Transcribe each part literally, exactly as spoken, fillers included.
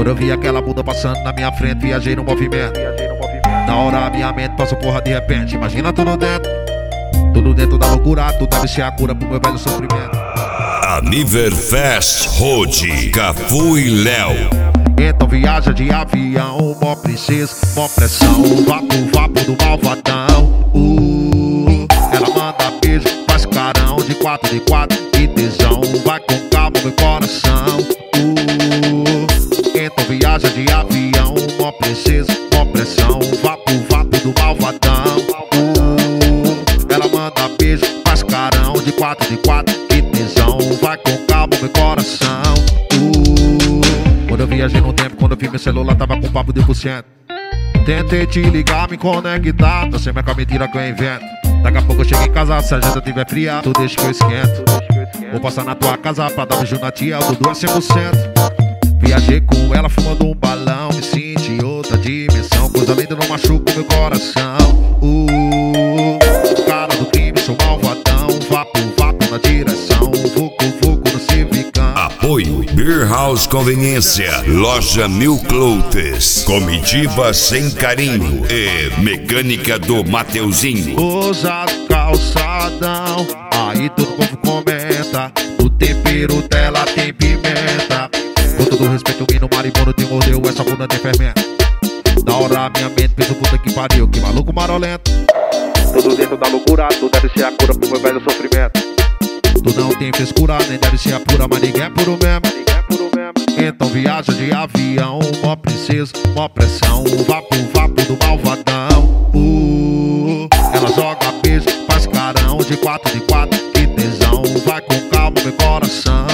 Quando eu vi aquela bunda passando na minha frente, viajei no movimento. Na hora a minha mente passou porra de repente. Imagina tudo dentro, tudo dentro da loucura. Tu deve ser a cura pro meu velho sofrimento. Aniverfest Road, Cafu e Léo. Então viaja de avião, mó princesa, mó pressão. Vapo, vapo do malvadão. uh, Ela manda beijo, faz carão. De quatro, de quatro, que tesão. Vai com calma meu coração. uh, Então viaja de avião, mó princesa, mó pressão. Vapo, vapo do malvadão. uh, Ela manda beijo, faz carão. De quatro, de quatro, que tesão. Vai com calma meu coração. uh, Quando eu viajei no tempo, quando eu vi meu celular tava com papo de por cento. Tentei te ligar, me conectar. Tô sempre com a mentira que eu invento. Daqui a pouco eu chego em casa, se a janta tiver fria, tu deixa que eu esquento. Vou passar na tua casa pra dar beijo na tia, o Dudu é cem por cento. Viajei com ela fumando um balão, me senti em outra dimensão. Coisa linda não machuca o meu coração. uh, Cara do crime, sou malvadão. Vapo, vapo na direção. Vucu, vucu no civicão. Apoio Beer House Conveniência, Loja Mil Cloutes, Comitiva Sem Carinho e Mecânica do Mateuzinho. Ousado calçadão, aí todo povo comenta. O tempero dela tem pimenta. Com todo respeito, o hino maribondo te mordeu, essa bunda tem fermento. Na hora a minha mente fez o puta que pariu, que maluco marolento. Tudo dentro da loucura, tu deve ser a cura pro meu velho sofrimento. Tu não tem frescura, nem deve ser a pura, mas ninguém é puro mesmo. Então viaja de avião, mó princesa, mó pressão. Vapo, vapo do malvadão. uh, Ela joga beijo, faz carão. De quatro, de quatro, que tesão. Vai com calma meu coração.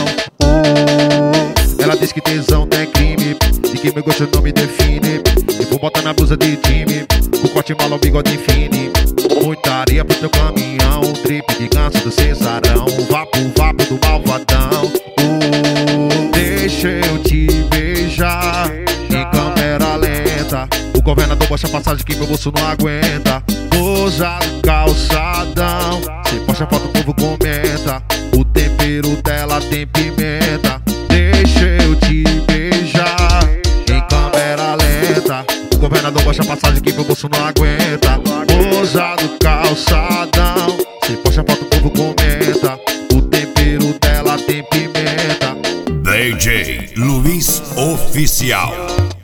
uh, Ela diz que tesão não é crime, e que meu gosto não me define. E vou botar na blusa de time, com corte malo, bigode fine. Muita areia pro teu caminhão, trip de ganso do cesarão. Vapo, vapo do malvadão. uh, Deixa eu te beijar em câmera lenta. O governador baixa a passagem que meu bolso não aguenta. Ousado calçadão, se posta foto o povo comenta. O tempero dela tem pimenta. Deixa eu te beijar em câmera lenta. O governador baixa a passagem que meu bolso não aguenta. Ousado calçadão, se posta foto o povo comenta. O tempero dela tem pimenta. D J Luiz Oficial.